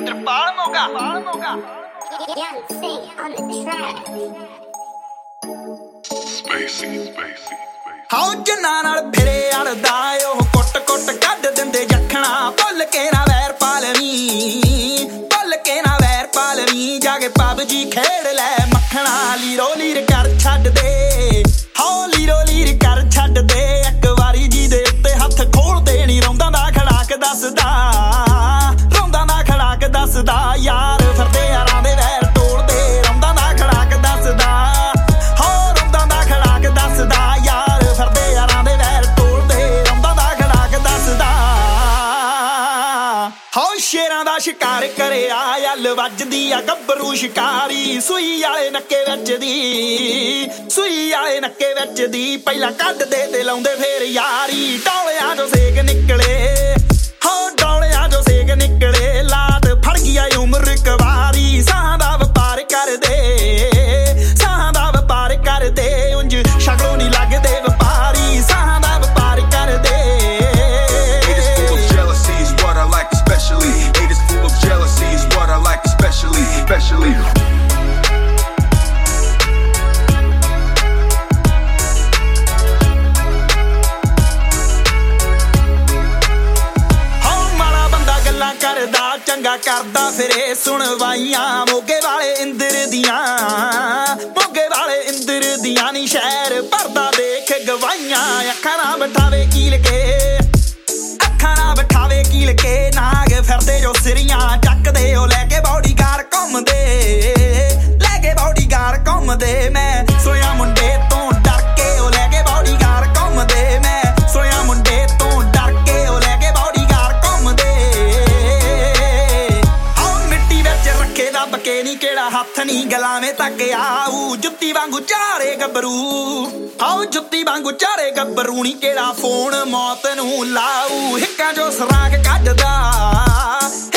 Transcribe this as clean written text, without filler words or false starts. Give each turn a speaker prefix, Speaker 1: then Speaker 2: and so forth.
Speaker 1: Trapal Moga.
Speaker 2: Young Sing on the track.
Speaker 3: Spacey.
Speaker 1: ਹਾਉ ਜਨਾ ਨਾਲ ਫਿਰੇ ਅੜਦਾ ਉਹ ਕੁੱਟ ਕੱਢ ਦਿੰਦੇ ਜਖਣਾ ਭੁੱਲ ਕੇ ਨਾ ਵੈਰ ਪਾਲਵੀਂ ਜਾ ਕੇ ਪਬਜੀ ਖੇਡ ਲੈ ਮੱਖਣਾ ਲੀਰੋ ਲੀਰ ਕਰ ਛੱਡ ਦੇ ਹਾਉ ਲੀਰੋ ਲੀਰ ਕਰ ਛੱਡ ਦੇ ਇੱਕ ਵਾਰੀ ਜੀ ਦੇ ਉੱਤੇ ਹੱਥ ਖੋਲਦੇ ਨੀ ਰੌਂਦਾ ਦਾ ਖੜਾਕ ਦੱਸਦਾ ਯਾਰ ਫਿਰਦੇ ਯਾਰਾਂ ਦੇ ਵੈਰ ਤੋੜਦੇ ਰੌਂਦਾ ਦਾ ਖੜਾਕ ਦੱਸਦਾ ਹੋ ਰੌਂਦਾ ਦਾ ਖੜਾਕ ਦੱਸਦਾ ਯਾਰ ਫਿਰਦੇ ਯਾਰਾਂ ਦੇ ਵੈਰ ਤੋੜਦੇ ਰੌਂਦਾ ਦਾ ਖੜਾਕ ਦੱਸਦਾ ਹੋ ਸ਼ੇਰਾਂ ਦਾ ਸ਼ਿਕਾਰ ਕਰਿਆ ਯੱਲ ਵੱਜਦੀ ਆ ਗੱਭਰੂ ਸ਼ਿਕਾਰੀ ਸੂਈ ਵਾਲੇ ਨੱਕੇ ਵਿੱਚ ਦੀ ਪਹਿਲਾਂ ਕੱਢਦੇ ਤੇ ਲਾਉਂਦੇ ਫੇਰ ਯਾਰੀ ਡੌਲਿਆਂ ਚੋਂ ਸੇਕ ਨਿਕਲੇ ਹੋ ਡੌਲਿਆਂ ਚੋਂ ਸੇਕ ਨਿਕਲੇ ਲਾਤ ਫੜ ਗਿਆ ਉਮਰ ਕਵਾਰੀ ਸਾਹਾਂ ਦਾ ਵਪਾਰ ਕਰਦੇ ਉਂਝ ਸ਼ਕਲੋਂ ਨਹੀਂ ਲੱਗਦੇ ਵਪਾਰੀ ਸਾਹਾਂ ਦਾ ਵਪਾਰ ਕਰਦੇ
Speaker 3: Haters full of jealousy is what I like especially.
Speaker 1: ਕਰਦਾ ਚੰਗਾ ਕਰਦਾ ਫਿਰੇ ਸੁਣਵਾਈਆਂ ਮੋਗੇ ਵਾਲੇ ਇੰਦਰ ਦੀਆਂ ਨੀ ਸ਼ਹਿਰ ਭਰਦਾ ਦੇਖ ਗਵਾਈਆਂ ਅੱਖਾਂ ਨਾ ਬਿਠਾਵੇ ਕੀਲ ਕੇ ਨਾਗ ਫਿਰਦੇ ਜੋ ਸਿਰੀਆਂ ਚੱਕਦੇ ਉਹ ਲੈ ਕੇ ਬੌਡੀਗਾਰਡ ਘੁੰਮਦੇ ਮੈਂ ਸੁਣਿਆ ਮੁੰਡੇ ਤੋਂ ਡਰ ਕੇ ਉਹ ਲੈ ਕੇ ਬੌਡੀਗਾਰਡ ਘੁੰਮਦੇ ਮੈਂ ਸੁਣਿਆ ਮੁੰਡੇ ਤੋਂ ਡਰ ਕੇ ਉਹ ਲੈ ਕੇ ਬੌਡੀਗਾਰਡ ਘੁੰਮਦੇ ਆਉ ਮਿੱਟੀ ਵਿੱਚ ਰੱਖੇ ਦੱਬ ਕੇ ਨੀ ਕਿਹੜਾ ਹੱਥ ਨੀ ਗਲਾਵੇਂ ਤੱਕ ਆਊ ਜੁੱਤੀ ਵਾਂਗੂ ਚਾਰੇ ਗੱਭਰੂ ਨੀ ਕਿਹੜਾ ਫੋਨ ਮੌਤ ਨੂੰ ਲਾਊ ਹਿੱਕਾਂ ਚੋਂ ਸਰਾਗ ਕੱਢਦਾ